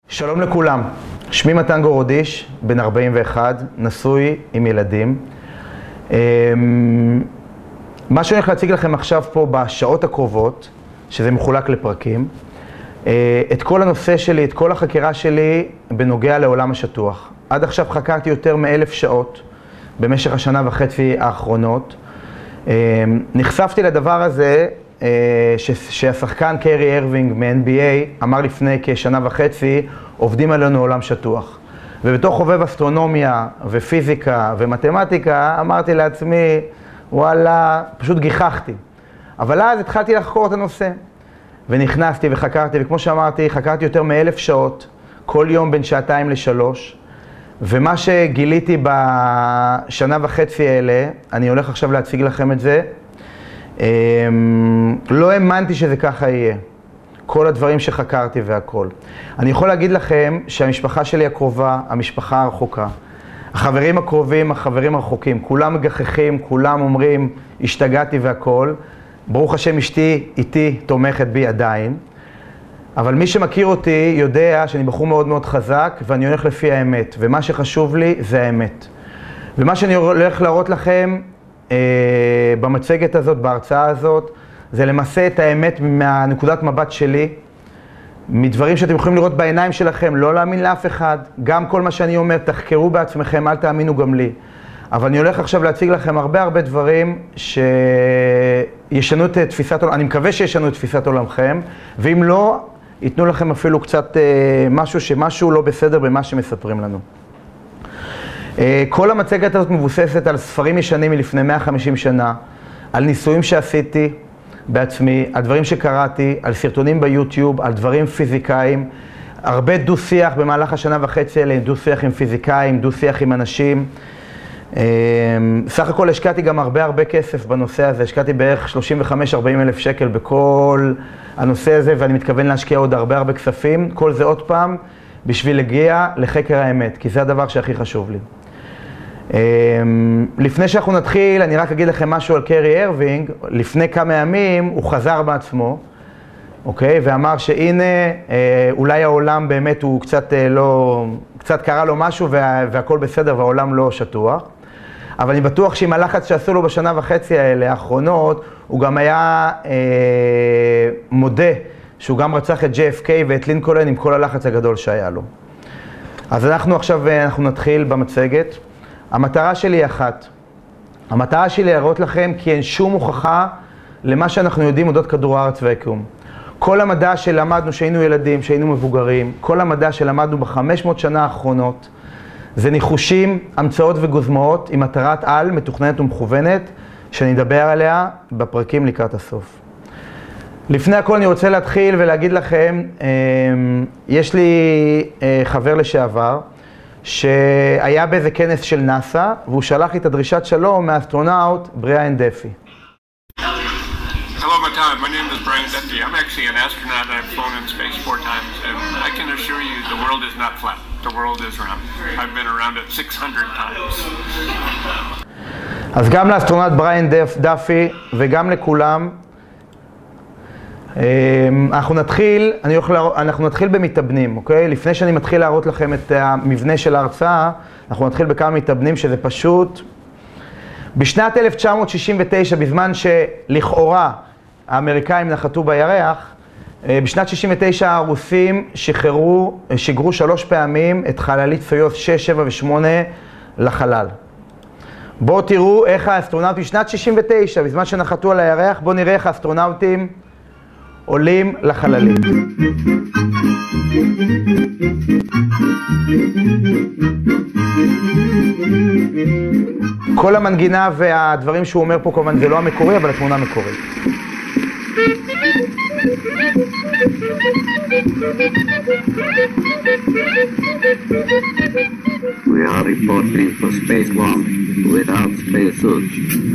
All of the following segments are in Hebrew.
שלום לכולם, שמי מתן גורודיש, בן 41, נשוי עם ילדים. מה שאני הולך להציג לכם עכשיו פה בשעות הקרובות, שזה מחולק לפרקים, את כל הנושא שלי, את כל החקירה שלי בנוגע לעולם השטוח. עד עכשיו חקרתי יותר מ1,000 שעות במשך השנה וחצי האחרונות. נחשפתי לדבר הזה שהשחקן קיירי ארווינג מ-NBA אמר לפני כשנה וחצי, עובדים עלינו עולם שטוח. ובתוך חובב אסטרונומיה ופיזיקה ומתמטיקה אמרתי לעצמי, וואלה, פשוט גיחכתי. אבל אז התחלתי לחקור את הנושא. ונכנסתי וחקרתי, וכמו שאמרתי, חקרתי יותר מ1,000 שעות, כל יום בין 2 ל-3. ומה שגיליתי בשנה וחצי האלה, אני הולך עכשיו להציג לכם את זה, לא האמנתי שזה ככה יהיה. כל הדברים שחקרתי והכל. אני יכול להגיד לכם שהמשפחה שלי הקרובה, המשפחה הרחוקה, החברים הקרובים, החברים הרחוקים, כולם מגחכים, כולם אומרים, השתגעתי והכל. ברוך השם אשתי איתי תומכת בי עדיין. אבל מי שמכיר אותי יודע שאני בחור מאוד מאוד חזק ואני הולך לפי האמת. ומה שחשוב לי זה האמת. ומה שאני הולך להראות לכם במצגת הזאת, בהרצאה הזאת, זה למעשה את האמת מהנקודת מבט שלי, מדברים שאתם יכולים לראות בעיניים שלכם, לא להאמין לאף אחד. גם כל מה שאני אומר, תחקרו בעצמכם, אל תאמינו גם לי. אבל אני הולך עכשיו להציג לכם הרבה דברים שישנו את תפיסת עולם, אני מקווה שישנו את תפיסת עולמכם, ואם לא, ייתנו לכם אפילו קצת משהו לא בסדר במה שמספרים לנו. כל המצגת הזאת מבוססת על ספרים ישנים מלפני 150 שנה, על ניסויים שעשיתי בעצמי, על דברים שקראתי, על סרטונים ביוטיוב, על דברים פיזיקאים, הרבה דו-שיח במהלך השנה וחצי האלה, דו-שיח עם פיזיקאים, דו-שיח עם אנשים. סך הכל השקעתי גם הרבה כסף בנושא הזה, השקעתי בערך 35-40 אלף שקל בכל הנושא הזה, ואני מתכוון להשקיע עוד הרבה כספים, כל זה עוד פעם, בשביל להגיע לחקר האמת, כי זה הדבר שהכי חשוב לי. לפני שאנחנו נתחיל, אני רק אגיד לכם משהו על קיירי ארווינג. לפני כמה ימים הוא חזר בעצמו, אוקיי? ואמר שהנה, אולי העולם באמת הוא קצת קרה לו משהו והכל בסדר והעולם לא שטוח. אבל אני בטוח שעם הלחץ שעשו לו בשנה וחצי האלה, האחרונות, הוא גם היה מודה שהוא גם רצח את JFK ואת לינקולן עם כל הלחץ הגדול שהיה לו. אז אנחנו נתחיל במצגת. המטרה שלי היא אחת. המטרה שלי להראות לכם כי אין שום הוכחה למה שאנחנו יודעים אודות כדור הארץ והיקום. כל המדע שלמדנו שהיינו ילדים, שהיינו מבוגרים, כל המדע שלמדנו ב500 שנה האחרונות, זה ניחושים, המצאות וגוזמאות עם מטרת על מתוכננת ומכוונת, שאני אדבר עליה בפרקים לקראת הסוף. לפני הכל אני רוצה להתחיל ולהגיד לכם, יש לי חבר לשעבר, שהיה באיזה כנס של נאסא, והוא שלח לי את הדרישת שלום מהאסטרונאוט בריאן דאפי. Hello, Matan. My name is Brian Duffy. I'm actually an astronaut and I've flown in space 4 times, and I can assure you the world is not flat. The world is round. I've been around it 600 times. אז גם לאסטרונאוט בריאן דאפי וגם לכולם, אנחנו נתחיל במתאבנים, אוקיי? לפני שאני מתחיל להראות לכם את המבנה של ההרצאה, אנחנו נתחיל בכמה מתאבנים שזה פשוט. בשנת 1969, בזמן שלכאורה האמריקאים נחתו בירח, בשנת 69 הרוסים שיגרו 3 פעמים את חללית סויוז 6, 7 ו-8 לחלל. בואו תראו איך האסטרונאוטים, בשנת 69, בזמן שנחתו על הירח, בואו נראה איך האסטרונאוטים עולים לחללית. כל המנגינה והדברים שהוא אומר פה כמובן זה לא המקורי, אבל התמונה מקורית. We are reporting for space one without spacesuit.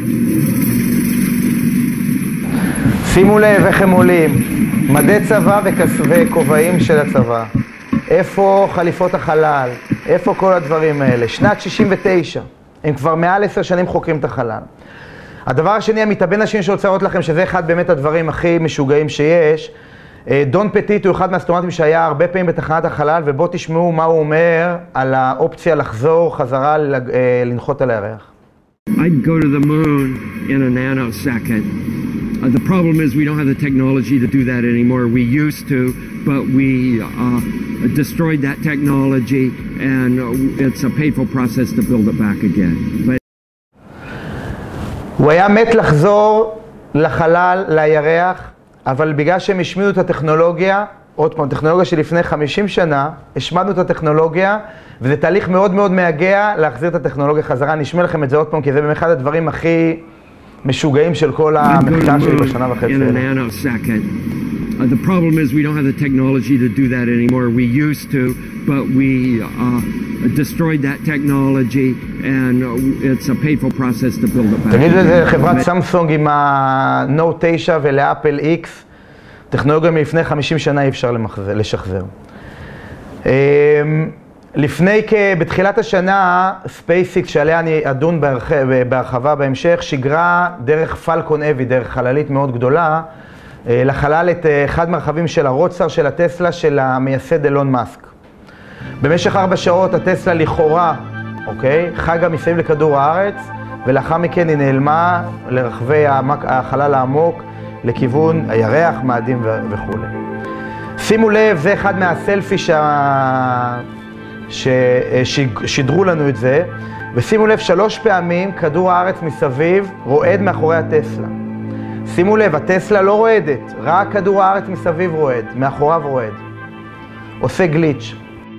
שימו לב איך הם עולים, מדי צבא וכובעים של הצבא. איפה חליפות החלל? איפה כל הדברים האלה? שנת 69, הם כבר מעל 10 שנים חוקרים את החלל. הדבר השני, המתאבן השני שרוצה להראות לכם, שזה אחד באמת הדברים הכי משוגעים שיש, דון פטיט הוא אחד מהאסטרונאוטים שהיה הרבה פעמים בתחנת החלל, ובואו תשמעו מה הוא אומר על האופציה לחזור חזרה לנחות על הירח. I'd go to the moon in a nanosecond. The problem is we don't have the technology to do that anymore. We used to, but we destroyed that technology, and it's a painful process to build it back again. But... הוא היה מת לחזור לחלל, לירח, אבל בגלל שהם השמידו את הטכנולוגיה, עוד פעם, טכנולוגיה שלפני 50 שנה, השמדנו את הטכנולוגיה, וזה תהליך מאוד מאוד מהגע להחזיר את הטכנולוגיה חזרה. אני אשמע לכם את זה עוד פעם, כי זה באמת אחד הדברים הכי משוגעים של כל המחקר שלי בשנה וחצי. The problem is we don't have the technology to do that anymore. We used to, but we destroyed that technology, and it's a painful process to build it back. תגידו את זה לחברת סמסונג עם ה-Note 9 ולאפל X, טכנולוגיה מלפני 50 שנה אי אפשר לשחזר. בתחילת השנה, SpaceX, שעליה אני אדון בהרחבה בהמשך, שיגרה דרך פלקון אבי, דרך חללית מאוד גדולה, לחלל את אחד מהרכבים של הרודסטאר של הטסלה של המייסד אילון מאסק. במשך 4 שעות הטסלה לכאורה, חגה מסביב לכדור הארץ, ולאחר מכן היא נעלמה לרחבי החלל העמוק, לכיוון הירח, מאדים וכו'. שימו לב, זה אחד מהסלפי ששידרו לנו את זה, ושימו לב 3 פעמים כדור הארץ מסביב רועד מאחורי הטסלה. שימו לב, הטסלה לא רועדת, רק כדור הארץ מסביב רועד, מאחוריו רועד. עושה גליץ'.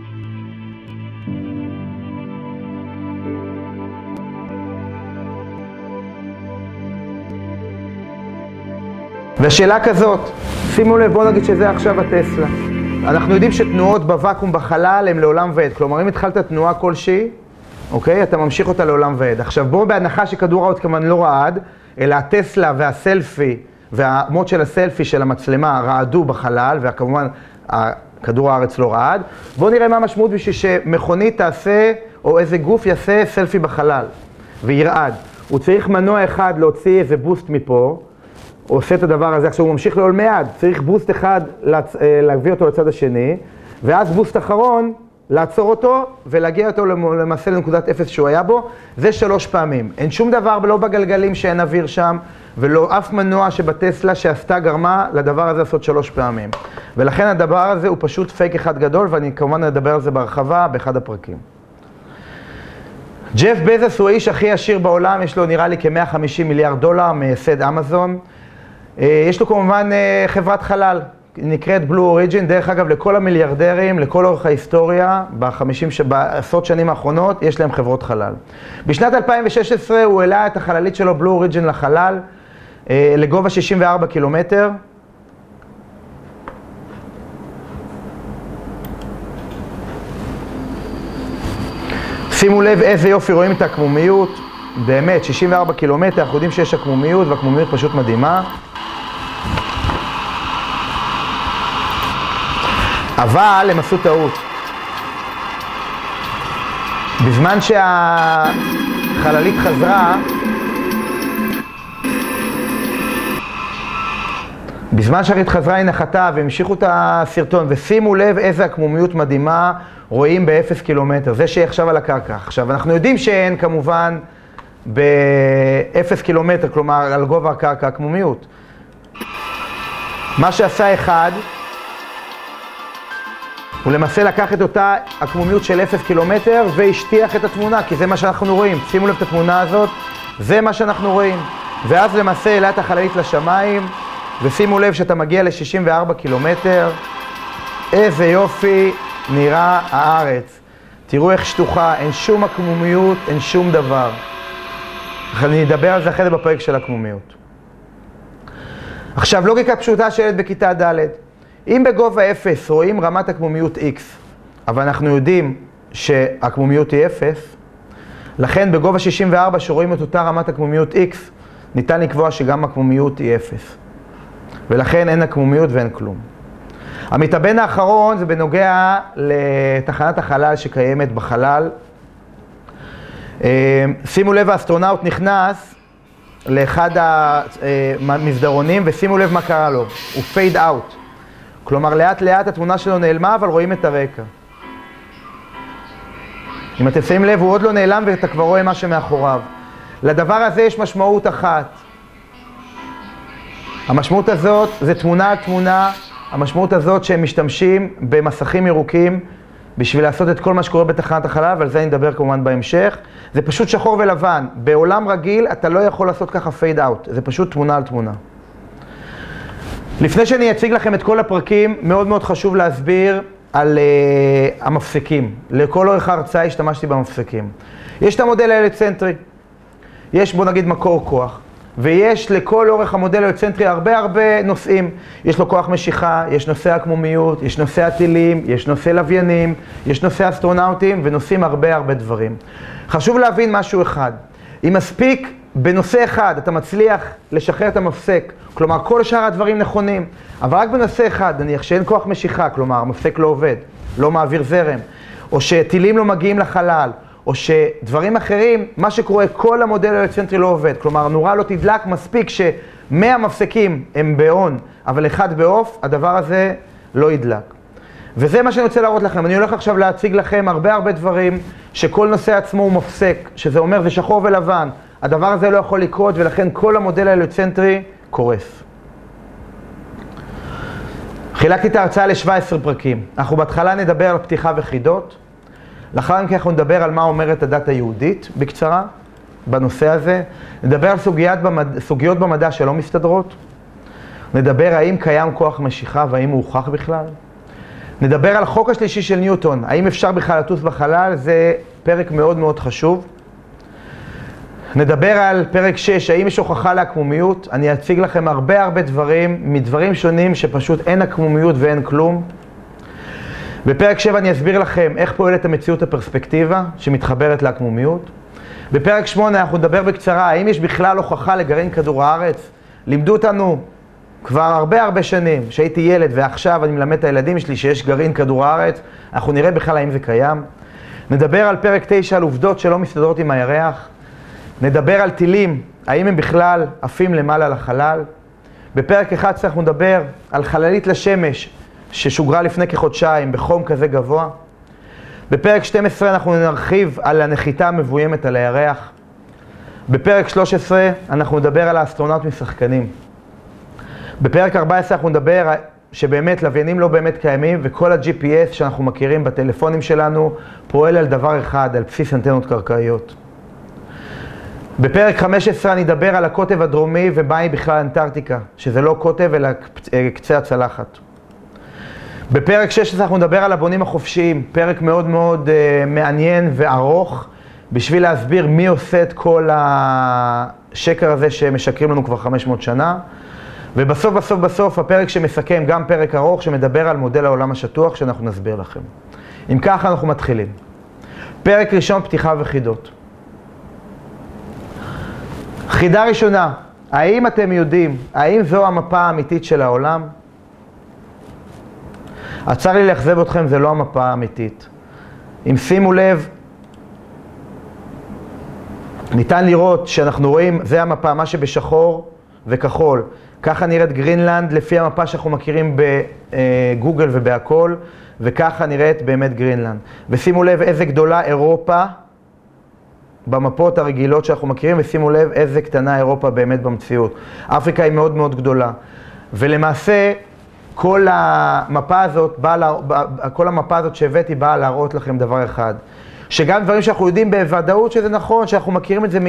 והשאלה כזאת, שימו לב, בואו נגיד שזה עכשיו הטסלה. אנחנו יודעים שתנועות בוואקום בחלל הן לעולם ועד. כלומר, אם התחלת תנועה כלשהי, אתה ממשיך אותה לעולם ועד. עכשיו, בואו בהנחה שכדור הארץ כמובן לא רעד, אלא הטסלה והסלפי והמוד של הסלפי של המצלמה רעדו בחלל, וכמובן כדור הארץ לא רעד. בואו נראה מה המשמעות בשביל שמכונית תעשה, או איזה גוף יעשה סלפי בחלל, וירעד. הוא צריך מנוע אחד להוציא איזה בוסט מפה, הוא עושה את הדבר הזה, עכשיו הוא ממשיך לעול מיד, צריך בוסט אחד להביא אותו לצד השני, ואז בוסט אחרון לעצור אותו ולהגיע אותו למעשה לנקודת 0 שהוא היה בו, זה 3 פעמים. אין שום דבר, לא בגלגלים שאין אוויר שם, ולא אף מנוע שבטסלה שעשתה גרמה לדבר הזה לעשות 3 פעמים. ולכן הדבר הזה הוא פשוט פייק אחד גדול, ואני כמובן אדבר על זה בהרחבה באחד הפרקים. ג'ף בזוס הוא האיש הכי עשיר בעולם, יש לו נראה לי כ-$150 מיליארד, מייסד אמזון. יש לו כמובן חברת חלל, נקראת בלו אוריג'ין, דרך אגב לכל המיליארדרים, לכל אורך ההיסטוריה, בעשרות שנים האחרונות, יש להם חברות חלל. בשנת 2016 הוא העלה את החללית שלו, בלו אוריג'ין, לחלל, לגובה 64 קילומטר. שימו לב איזה יופי, רואים את הקמומיות, באמת 64 קילומטר, אנחנו יודעים שיש הקמומיות, והקמומיות פשוט מדהימה. אבל הם עשו טעות. בזמן שהחללית חזרה, היא נחתה והמשיכו את הסרטון, ושימו לב איזה הקמומיות מדהימה רואים ב-0 קילומטר, זה שעכשיו על הקרקע. עכשיו, אנחנו יודעים שאין כמובן ב-0 קילומטר, כלומר על גובה הקרקע, הקמומיות. מה שעשה אחד, הוא למעשה לקח את אותה הקמומיות של 0 קילומטר והשטיח את התמונה, כי זה מה שאנחנו רואים. שימו לב את התמונה הזאת, זה מה שאנחנו רואים. ואז למעשה העלה את החללית לשמיים, ושימו לב שאתה מגיע ל-64 קילומטר, איזה יופי נראה הארץ. תראו איך שטוחה, אין שום הקמומיות, אין שום דבר. אני אדבר על זה אחרי זה בפרק של הקמומיות. עכשיו, לוגיקה פשוטה של ילד בכיתה ד'. אם בגובה 0 רואים רמת הקמומיות X, אבל אנחנו יודעים שהקמומיות היא 0, לכן בגובה 64 שרואים את אותה רמת הקמומיות X, ניתן לקבוע שגם הקמומיות היא 0. ולכן אין הקמומיות ואין כלום. המתאבן האחרון זה בנוגע לתחנת החלל שקיימת בחלל. שימו לב, האסטרונאוט נכנס לאחד המסדרונים, ושימו לב מה קרה לו. הוא פייד אאוט. כלומר, לאט לאט התמונה שלו נעלמה, אבל רואים את הרקע. אם אתם שמים לב, הוא עוד לא נעלם ואתה כבר רואה מה שמאחוריו. לדבר הזה יש משמעות אחת. המשמעות הזאת זה תמונה על תמונה, המשמעות הזאת שהם משתמשים במסכים ירוקים בשביל לעשות את כל מה שקורה בתחנת החלל, ועל זה אני אדבר כמובן בהמשך. זה פשוט שחור ולבן. בעולם רגיל אתה לא יכול לעשות ככה פייד אאוט, זה פשוט תמונה על תמונה. לפני שאני אציג לכם את כל הפרקים, מאוד מאוד חשוב להסביר על המפסקים. לכל אורך ההרצאה השתמשתי במפסקים. יש את המודל האליצנטרי, יש בוא נגיד מקור כוח, ויש לכל אורך המודל האליצנטרי הרבה נושאים. יש לו כוח משיכה, יש נושא הקמומיות, יש נושא הטילים, יש נושא לוויינים, יש נושא אסטרונאוטים ונושאים הרבה דברים. חשוב להבין משהו אחד, אם מספיק בנושא אחד אתה מצליח לשחרר את המפסק, כלומר כל שאר הדברים נכונים, אבל רק בנושא אחד, נניח שאין כוח משיכה, כלומר המפסק לא עובד, לא מעביר זרם, או שטילים לא מגיעים לחלל, או שדברים אחרים, מה שקורה, כל המודל האליצנטרי לא עובד, כלומר נורה לא תדלק, מספיק ש100 מפסקים הם באון, אבל אחד באוף, הדבר הזה לא ידלק. וזה מה שאני רוצה להראות לכם. אני הולך עכשיו להציג לכם הרבה דברים שכל נושא עצמו הוא מפסק, שזה אומר זה שחור ולבן. הדבר הזה לא יכול לקרות ולכן כל המודל האליצנטרי קורס. חילקתי את ההרצאה ל17 פרקים. אנחנו בהתחלה נדבר על פתיחה וחידות. לאחר מכן אנחנו נדבר על מה אומרת הדת היהודית בקצרה בנושא הזה. נדבר על סוגיות במדע שלא מסתדרות. נדבר האם קיים כוח משיכה והאם הוא הוכח בכלל. נדבר על החוק השלישי של ניוטון, האם אפשר בכלל לטוס בחלל, זה פרק מאוד חשוב. נדבר על פרק 6, האם יש הוכחה לעקמומיות, אני אציג לכם הרבה דברים, מדברים שונים שפשוט אין עקמומיות ואין כלום. בפרק 7 אני אסביר לכם איך פועלת המציאות הפרספקטיבה שמתחברת לעקמומיות. בפרק 8 אנחנו נדבר בקצרה, האם יש בכלל הוכחה לגרעין כדור הארץ. לימדו אותנו כבר הרבה שנים, שהייתי ילד ועכשיו אני מלמד את הילדים שלי שיש גרעין כדור הארץ, אנחנו נראה בכלל האם זה קיים. נדבר על פרק 9 על עובדות שלא מסתדרות עם הירח. נדבר על טילים, האם הם בכלל עפים למעלה לחלל. בפרק 11 אנחנו נדבר על חללית לשמש ששוגרה לפני כחודשיים בחום כזה גבוה. בפרק 12 אנחנו נרחיב על הנחיתה המבוימת על הירח. בפרק 13 אנחנו נדבר על האסטרונאוט משחקנים. בפרק 14 אנחנו נדבר שבאמת לוויינים לא באמת קיימים, וכל ה-GPS שאנחנו מכירים בטלפונים שלנו פועל על דבר אחד, על בסיס אנטנות קרקעיות. בפרק 15 אני אדבר על הקוטב הדרומי ומהי בכלל אנטארקטיקה, שזה לא קוטב אלא קצה הצלחת. בפרק 16 אנחנו נדבר על הבונים החופשיים, פרק מאוד מעניין וארוך, בשביל להסביר מי עושה את כל השקר הזה שמשקרים לנו כבר 500 שנה. ובסוף הפרק שמסכם גם פרק ארוך שמדבר על מודל העולם השטוח שאנחנו נסביר לכם. אם ככה אנחנו מתחילים. פרק ראשון, פתיחה וחידות. חידה ראשונה, האם אתם יודעים, האם זו המפה האמיתית של העולם? צר לי לאכזב אתכם, זה לא המפה האמיתית. אם שימו לב, ניתן לראות שאנחנו רואים, זה המפה, מה שבשחור וכחול. ככה נראית גרינלנד לפי המפה שאנחנו מכירים בגוגל ובהכל, וככה נראית באמת גרינלנד. ושימו לב איזה גדולה אירופה במפות הרגילות שאנחנו מכירים, ושימו לב איזה קטנה אירופה באמת במציאות. אפריקה היא מאוד גדולה. ולמעשה כל המפה הזאת שהבאתי באה להראות לכם דבר אחד. שגם דברים שאנחנו יודעים בוודאות שזה נכון, שאנחנו מכירים את זה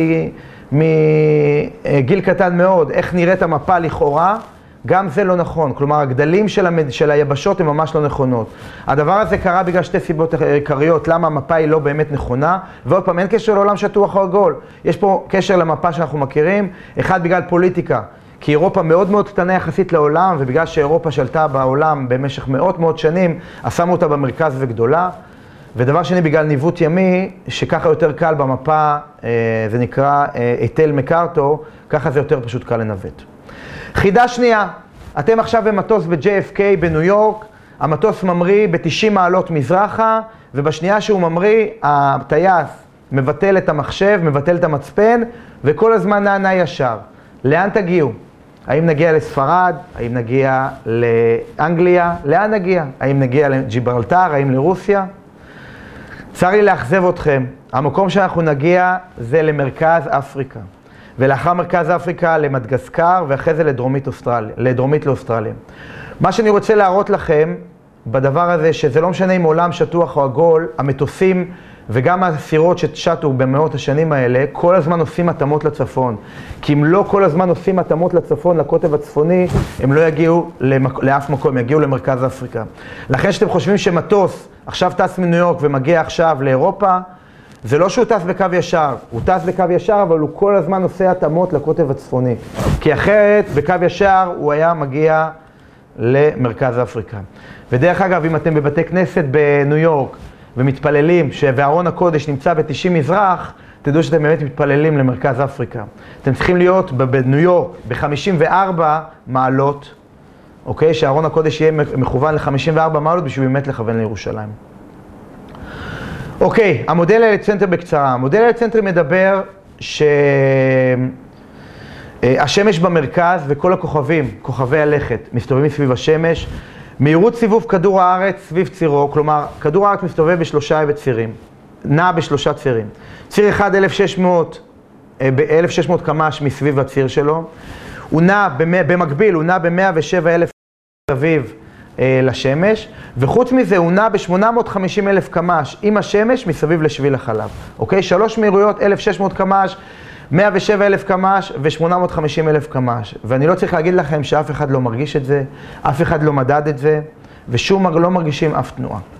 מגיל קטן מאוד, איך נראית המפה לכאורה, גם זה לא נכון. כלומר, הגדלים של היבשות הן ממש לא נכונות. הדבר הזה קרה בגלל שתי סיבות עיקריות, למה המפה היא לא באמת נכונה, ועוד פעם, אין קשר לעולם שטוח או עגול. יש פה קשר למפה שאנחנו מכירים, אחד בגלל פוליטיקה, כי אירופה מאוד קטנה יחסית לעולם, ובגלל שאירופה שלטה בעולם במשך מאות שנים, אז שמו אותה במרכז וגדולה. ודבר שני, בגלל ניווט ימי, שככה יותר קל במפה, זה נקרא היטל מקארתו, ככה זה יותר פשוט קל לנווט. חידה שנייה, אתם עכשיו במטוס ב-JFK בניו יורק, המטוס ממריא ב-90 מעלות מזרחה, ובשנייה שהוא ממריא, הטייס מבטל את המחשב, מבטל את המצפן, וכל הזמן נע ישר. לאן תגיעו? האם נגיע לספרד? האם נגיע לאנגליה? לאן נגיע? האם נגיע לג'יברלטר? האם לרוסיה? צר לי לאכזב אתכם, המקום שאנחנו נגיע זה למרכז אפריקה. ולאחר מרכז אפריקה למדגסקר, ואחרי זה לדרומית לאוסטרליה. מה שאני רוצה להראות לכם בדבר הזה, שזה לא משנה אם עולם שטוח או עגול, המטוסים וגם הסירות ששטו במאות השנים האלה, כל הזמן עושים התאמות לצפון. כי אם לא כל הזמן עושים התאמות לצפון, לקוטב הצפוני, הם לא יגיעו לאף מקום, יגיעו למרכז אפריקה. לכן שאתם חושבים שמטוס עכשיו טס מניו יורק ומגיע עכשיו לאירופה, זה לא שהוא טס בקו ישר, הוא טס בקו ישר, אבל הוא כל הזמן עושה התאמות לקוטב הצפוני. כי אחרת, בקו ישר הוא היה מגיע למרכז אפריקה. ודרך אגב, אם אתם בבתי כנסת בניו יורק ומתפללים וארון הקודש נמצא ב-90 מזרח, תדעו שאתם באמת מתפללים למרכז אפריקה. אתם צריכים להיות בניו יורק ב-54 מעלות, אוקיי? שארון הקודש יהיה מכוון ל-54 מעלות בשביל באמת לכוון לירושלים. אוקיי, המודל האליצנטרי בקצרה. המודל האליצנטרי מדבר שהשמש במרכז וכל הכוכבים, כוכבי הלכת, מסתובבים סביב השמש. מהירות סיבוב כדור הארץ סביב צירו, כלומר, כדור הארץ מסתובב בשלושה צירים, נע בשלושה צירים. ציר אחד 1600 קמ"ש מסביב הציר שלו. הוא נע במקביל, הוא נע ב-107,000 סביב לשמש, וחוץ מזה הוא נע ב-850,000 קמ"ש עם השמש מסביב לשביל החלב. אוקיי? 3 מהירויות, 1,600 קמ"ש, 107,000 קמ"ש ו-850,000 קמ"ש. ואני לא צריך להגיד לכם שאף אחד לא מרגיש את זה, אף אחד לא מדד את זה, ושום לא מרגישים אף תנועה.